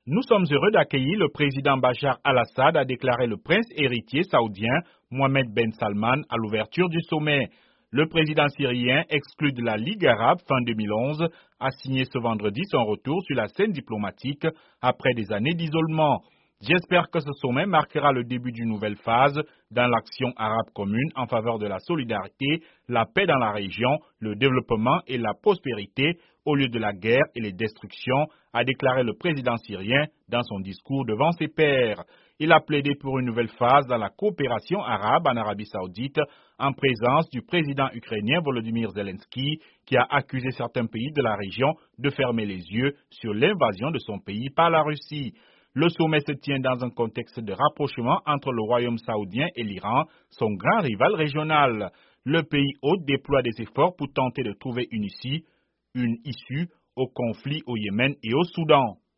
Nous sommes heureux d'accueillir le président Bachar al-Assad, a déclaré le prince héritier saoudien Mohamed Ben Salman à l'ouverture du sommet. Le président syrien, exclu de la Ligue arabe fin 2011, a signé ce vendredi son retour sur la scène diplomatique après des années d'isolement. J'espère que ce sommet marquera le début d'une nouvelle phase dans l'action arabe commune en faveur de la solidarité, la paix dans la région, le développement et la prospérité au lieu de la guerre et les destructions, a déclaré le président syrien dans son discours devant ses pairs. Il a plaidé pour une nouvelle phase dans la coopération arabe en Arabie Saoudite en présence du président ukrainien Volodymyr Zelensky qui a accusé certains pays de la région de fermer les yeux sur l'invasion de son pays par la Russie. Le sommet se tient dans un contexte de rapprochement entre le royaume saoudien et l'Iran, son grand rival régional. Le pays hôte déploie des efforts pour tenter de trouver une issue au conflit au Yémen et au Soudan.